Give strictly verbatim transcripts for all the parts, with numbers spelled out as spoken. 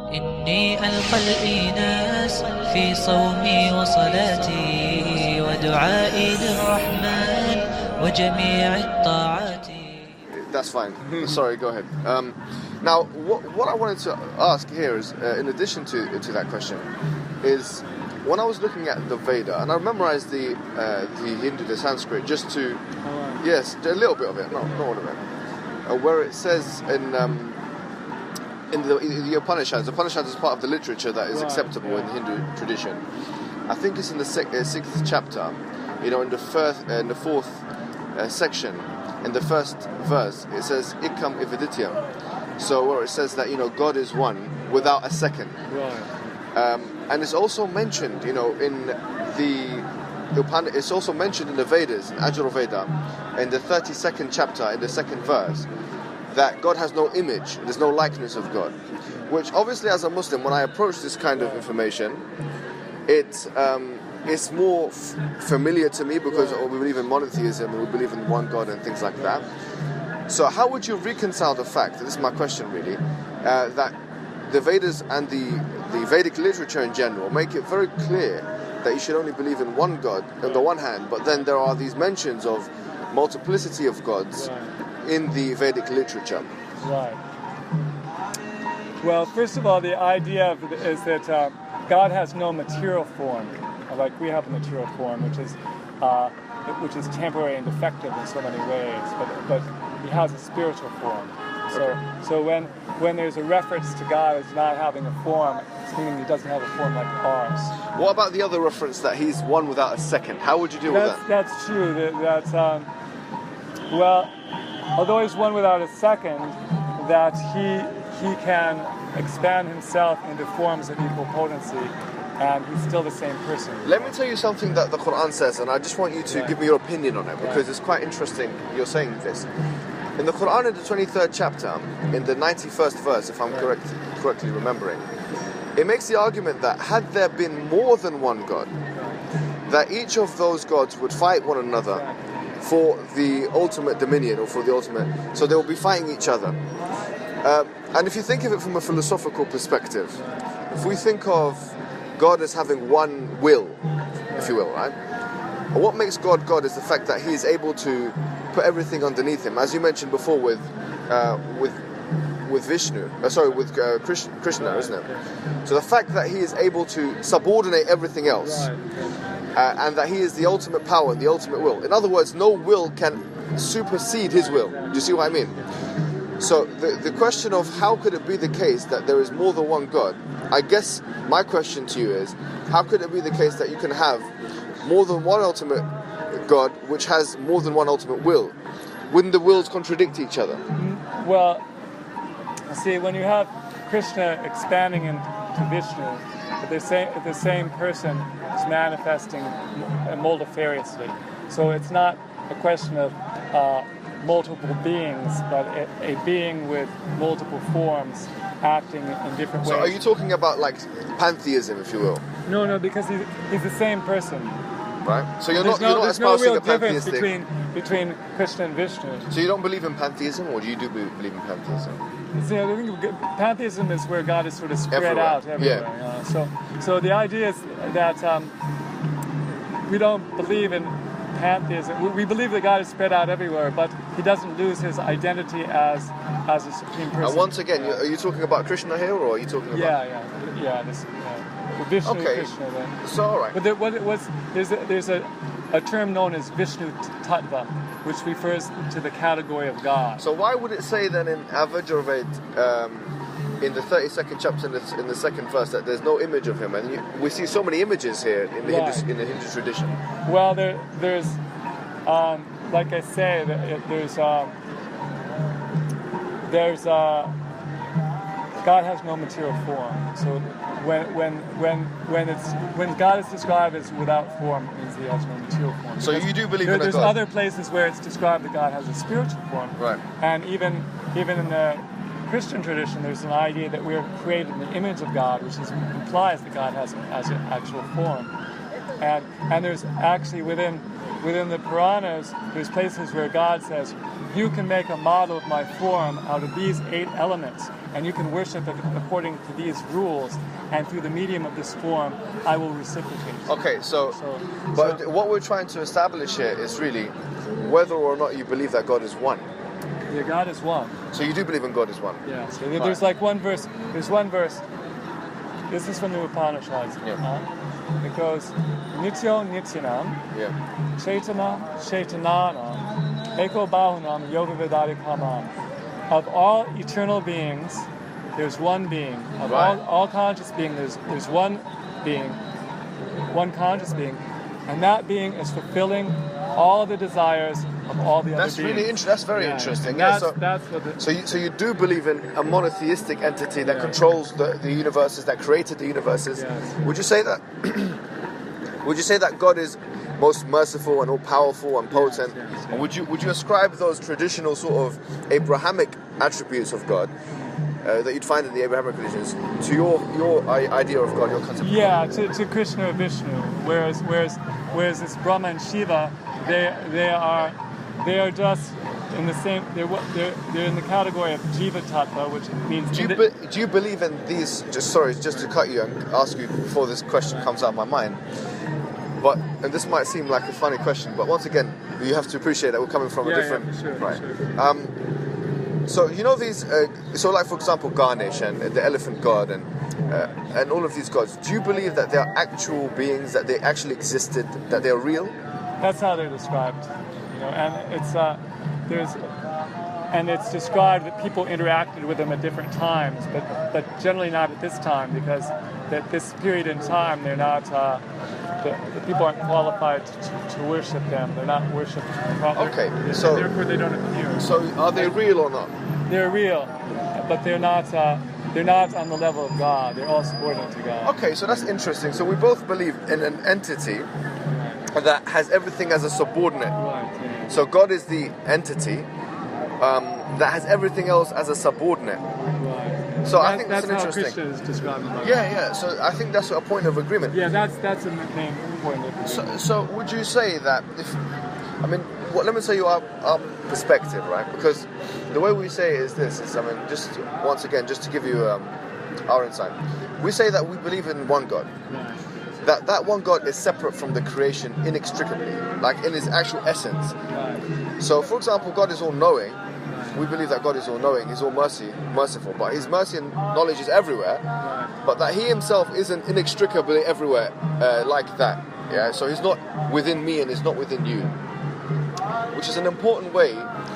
إني ألقى الإيناس في صومي وصلاتي ودعائي للرحمن وجميع الطاعات. That's fine. Sorry, go ahead. Um, now, what, what I wanted to ask here is, uh, in addition to to that question, is when I was looking at the Veda, and I memorized the uh, the Hindu, the Sanskrit, just to, Oh, yes, a little bit of it, not, not all of it, uh, where it says in um, in the, in the Upanishads, the Upanishads is part of the literature that is Right, acceptable yeah. in Hindu tradition. I think it's in the sec- uh, sixth chapter, you know, in the first, uh, in the fourth uh, section, in the first verse, it says "Ikam ividityam," so where it says that, you know, God is one without a second. right. Um, and it's also mentioned, you know, in the, the Upan- it's also mentioned in the Vedas, in Ajurveda, in the thirty-second chapter, in the second verse, that God has no image, there's no likeness of God. Which obviously, as a Muslim, when I approach this kind of information, it um, it's more f- familiar to me because we believe in monotheism and we believe in one God and things like that. So how would you reconcile the fact, this is my question really, uh, that the Vedas and the, the Vedic literature in general make it very clear that you should only believe in one God on the one hand, but then there are these mentions of multiplicity of gods Right. in the Vedic literature. Right. Well, first of all, the idea of it is that uh, God has no material form, like we have a material form, which is uh, which is temporary and defective in so many ways. But but He has a spiritual form. So so when when there's a reference to God as not having a form, it's meaning He doesn't have a form like ours. What about the other reference that He's one without a second? How would you deal That's with that? that's true. That, that's um, well, although He's one without a second, that He He can expand Himself into forms of equal potency, and He's still the same person. Let me tell you something that the Quran says, and I just want you to Right. give me your opinion on it, because Right. it's quite interesting you're saying this. In the Quran, in the twenty-third chapter, in the ninety-first verse, if I'm Right. correct, correctly remembering, it makes the argument that had there been more than one God, that each of those gods would fight one another for the ultimate dominion, or for the ultimate, so they will be fighting each other. Um, and if you think of it from a philosophical perspective, if we think of God as having one will, if you will, right? And what makes God God is the fact that He is able to put everything underneath Him, as you mentioned before with uh, with with Vishnu, uh, sorry, with uh, Krishna, Krishna, isn't it? So the fact that He is able to subordinate everything else, uh, and that He is the ultimate power and the ultimate will. In other words, no will can supersede His will. Do you see what I mean? So the, the question of how could it be the case that there is more than one God, I guess my question to you is, how could it be the case that you can have more than one ultimate God which has more than one ultimate will? Wouldn't the wills contradict each other? Well, see, when you have Krishna expanding into Vishnu, the same the same person is manifesting multifariously. So it's not a question of uh, multiple beings, but a, a being with multiple forms acting in different So ways. are you talking about like pantheism, if you will, No, no, because he's, he's the same person. right? So you're There's not, you're no, not there's no espousing real a difference pantheistic... between between Krishna and Vishnu. So you don't believe in pantheism, or do you do be- believe in pantheism? See, I think pantheism is where God is sort of spread Everywhere. out everywhere. Yeah. you know. So, so the idea is that um, we don't believe in pantheism. We, we believe that God is spread out everywhere, but He doesn't lose His identity as as a supreme person. And once again, you- are you talking about Krishna here, or are you talking about... yeah, yeah, yeah. This, yeah. Vishnu, Okay. Krishna. Then. So, all right. But there, what it was, there's a, there's a, a term known as Vishnu Tattva, which refers to the category of God. So why would it say then in Avajurved, um, in the thirty-second chapter, in the, in the second verse, that there's no image of Him? And you, we see so many images here in the, Right. Hindu, in the Hindu tradition. Well, there, there's, um, like I say, there- it- there's, um, there's, uh, God has no material form. So when, when, when, when it's, when God is described as without form, it means He has no material form. So Because you do believe there, in a There's God? other places where it's described that God has a spiritual form. Right. And even, even in the Christian tradition, there's an idea that we are created in the image of God, which is, implies that God has, has an actual form. And and there's actually within within the Puranas, there's places where God says, you can make a model of my form out of these eight elements, and you can worship it according to these rules, and through the medium of this form, I will reciprocate. Okay, so, So- but so- what we're trying to establish here is really whether or not you believe that God is one. Yeah, God is one. So you do believe in God is one. Yeah. So there- there's like one verse. There's one verse. This is from the Upanishads. Yeah. Uh, it goes, Nityo Nityanam, Yeah. Chaitana Chaitananam, Eko Bahunam, Yoga Vedari Kamam. Of all eternal beings, there's one being. Of Right. all, all conscious beings, there's, there's one being, one conscious being. And that being is fulfilling all the desires of all the That's other beings. really interesting. That's very Yeah, interesting. and Yeah, That's, so, that's what the, so, you, so you do believe in a monotheistic entity that Yeah. controls the, the universes, that created the universes. Yes. Would you say that? Would you say that God is most merciful and all powerful and potent? yes, yes. And would you would you ascribe those traditional sort of Abrahamic attributes of God uh, that you'd find in the Abrahamic religions to your your i- idea of God, your concept? of Yeah, to, to Krishna or Vishnu. Whereas whereas whereas this Brahma and Shiva, they they are they are just in the same. They're what- they're they're in the category of Jiva Tattva, which means Do you, indi- be, do you believe in these? Just sorry, just to cut you and ask you before this question comes out of my mind. But and this might seem like a funny question, but once again, you have to appreciate that we're coming from Yeah, a yeah, different. for sure, for right. sure. Um, so you know these. Uh, so like for example, Ganesh and the elephant god and uh, and all of these gods. Do you believe that they are actual beings, that they actually existed, that they are real? That's how they're described, you know. And it's uh, there's and it's described that people interacted with them at different times, but but generally not at this time, because at this period in time they're not. Uh, the, the people aren't qualified to, to, to worship them. They're not worshipped properly. Okay, and so- therefore they don't appear. So are they real or not? They're real, but they're not. Uh, they're not on the level of God. They're all subordinate to God. Okay, so that's interesting. So we both believe in an entity that has everything as a subordinate. Right. Yeah. So God is the entity um, that has everything else as a subordinate. Right. So I That- think that's, an how interesting. Krishna is described. in the Bible. Yeah, yeah. So I think that's a point of agreement. Yeah, that's that's a main point of So, agreement. so would you say that if, I mean, what, let me tell you our, our perspective, right? Because the way we say it is this: is I mean, just once again, just to give you um, our insight, we say that we believe in one God. Right. That that one God is separate from the creation inextricably, like in his actual essence. Right. So, for example, God is all-knowing. We believe that God is all-knowing, He's all mercy, merciful, but His mercy and knowledge is everywhere. Right. But that He Himself isn't inextricably everywhere uh, like that. Yeah. So He's not within me and He's not within you, which is an important way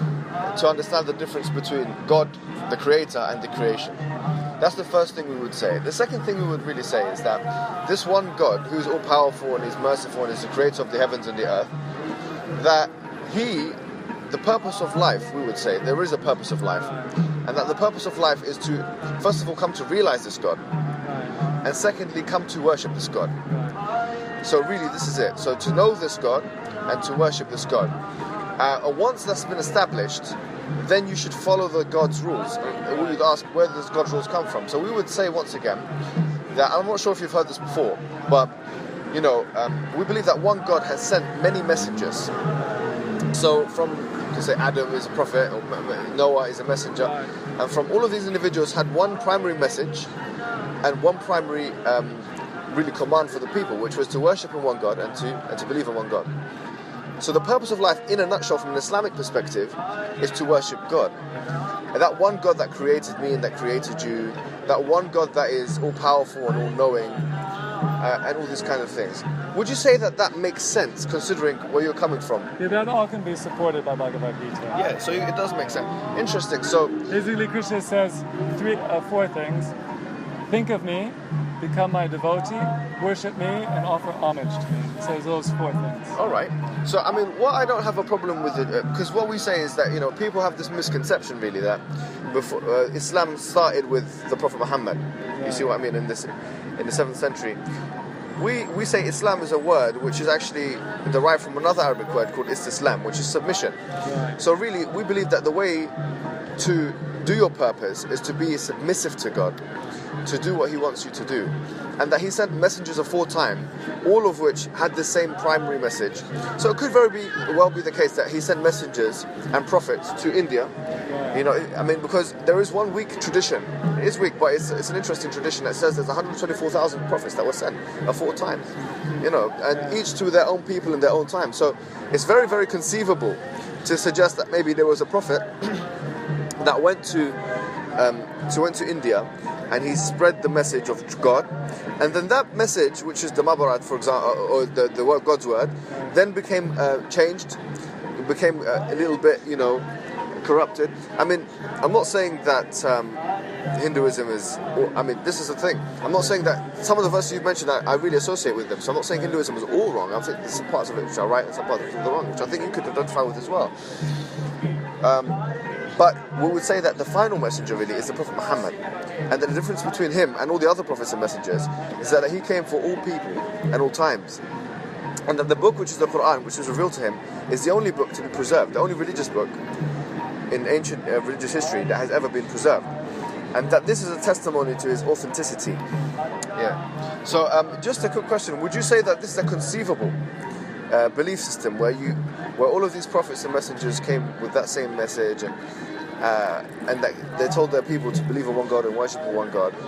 to understand the difference between God, the Creator, and the creation. That's the first thing we would say. The second thing we would really say is that this one God, who's all-powerful and is merciful and is the creator of the heavens and the earth, that He, the purpose of life, we would say, there is a purpose of life, and that the purpose of life is to, first of all, come to realize this God, Right. and secondly, come to worship this God. Right. So really, this is it. So to know this God and to worship this God. Uh, and once that's been established, then you should follow the God's rules. And we would ask, where does God's rules come from? So we would say once again that, I'm not sure if you've heard this before, but you know, um, we believe that one God has sent many messengers. So from, you can say Adam is a prophet, or Noah is a messenger, and from all of these individuals had one primary message and one primary um, really command for the people, which was to worship in one God and to and to believe in one God. So the purpose of life, in a nutshell, from an Islamic perspective, is to worship God. And that one God that created me and that created you, that one God that is all-powerful and all-knowing, uh, and all these kind of things. Would you say that that makes sense, considering where you're coming from? Yeah, that all can be supported by Bhagavad Gita. Yeah, so it does make sense. Interesting. So, Basically, Krishna says three, uh, four things: think of me, become my devotee, worship me, and offer homage to me. It says those four things. all right. So, I mean, what I don't have a problem with it, because what we say is that, you know, people have this misconception, really, that before uh, Islam started with the Prophet Muhammad. You see what I mean? In this, in the seventh century. We, we say Islam is a word which is actually derived from another Arabic word called istislam, which is submission. Right. So really, we believe that the way to do your purpose is to be submissive to God. to do what he wants you to do. And that he sent messengers aforetime, all of which had the same primary message. So it could very be, well be the case that he sent messengers and prophets to India. You know, I mean, because there is one weak tradition. It is weak, but it's, it's an interesting tradition that says there's one hundred twenty-four thousand prophets that were sent aforetime. You know, and each to their own people in their own time. So it's very, very conceivable to suggest that maybe there was a prophet that went to um, to went to India, and he spread the message of God, and then that message, which is the Mabarat, for example, or the, the word God's word, then became uh, changed, it became uh, a little bit, you know, corrupted. I mean, I'm not saying that um, Hinduism is, or, I mean, this is the thing. I'm not saying that some of the verses you've mentioned I, I really associate with them, so I'm not saying Hinduism is all wrong. I think there's some parts of it which are right and some parts of it which are wrong, which I think you could identify with as well. Um, But we would say that the final messenger really is the Prophet Muhammad. And that the difference between him and all the other prophets and messengers is that he came for all people and all times. And that the book, which is the Quran, which was revealed to him, is the only book to be preserved, the only religious book in ancient uh, religious history that has ever been preserved. And that this is a testimony to his authenticity. Yeah. So um, just a quick question. Would you say that this is a conceivable uh, belief system where you, where all of these prophets and messengers came with that same message, and Uh, and that they told their people to believe in one God and worship in one God?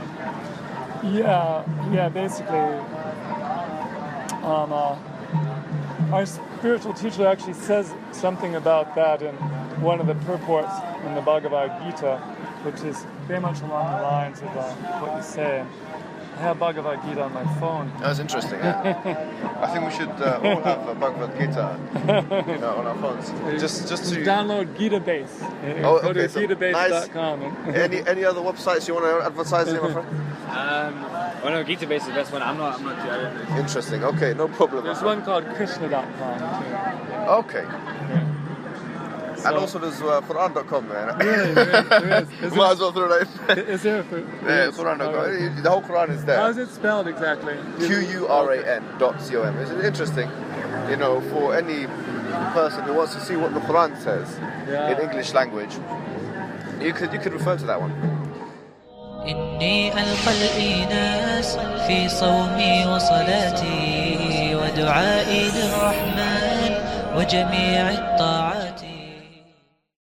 Yeah, yeah, basically, um, uh, our spiritual teacher actually says something about that in one of the purports in the Bhagavad Gita, which is very much along the lines of uh, what you say. I have Bhagavad Gita on my phone. That's interesting. Yeah. I think we should uh, all have a Bhagavad Gita, you know, on our phones. Just, just to download Gitabase. Oh, Go okay, to so gitabase dot com. nice. any any other websites you want to advertise here, my friend? Um, well, no, Gitabase is the best one. I'm not. I'm not. I don't know. Interesting. Okay, no problem. There's one called Krishna dot com too. Okay. Yeah. And So- also there's uh, Quran dot com, man. Really, there is, there is. Is Might as well throw that in. Is there? For, Yeah, Quran dot com. The whole Quran is there. How is it spelled exactly? Q U R A N dot C O M. It's interesting, you know, for any person who wants to see what the Quran says Yeah. in English language. You could you could refer to that one. إني ألقى الإيناس في صومي وصلاتي ودعائي للرحمن وجميع الطاعات